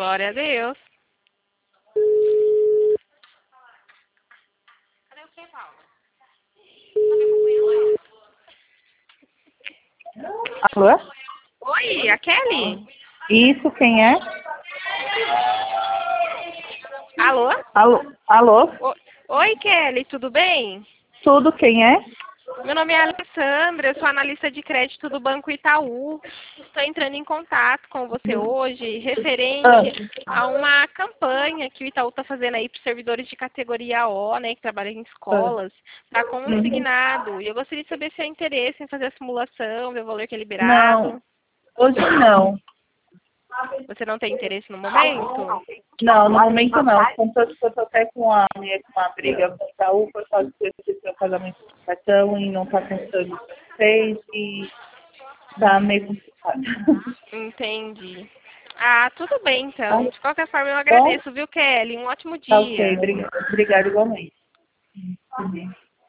Glória a Deus. Cadê o que, Paula? Alô? Oi, a Kelly? Isso, quem é? Alô? Alô? Oi, Kelly, tudo bem? Tudo, quem é? Meu nome é Alessandra, eu sou analista de crédito do Banco Itaú. Estou entrando em contato com você hoje, referente a uma campanha que o Itaú está fazendo aí para os servidores de categoria O, né, que trabalham em escolas, para consignado. E eu gostaria de saber se há interesse em fazer a simulação, ver o valor que é liberado. Não, hoje não. Você não tem interesse no momento? Não, no momento não. Contanto que eu tô até com uma briga com o Itaú por causa desse seu pagamento de cartão e não tá constando com vocês e tá meio complicado. Entendi. Ah, tudo bem então. Tá De qualquer forma, eu bom? agradeço, viu, Kelly? Um ótimo Tá ok, dia. obrigada igualmente.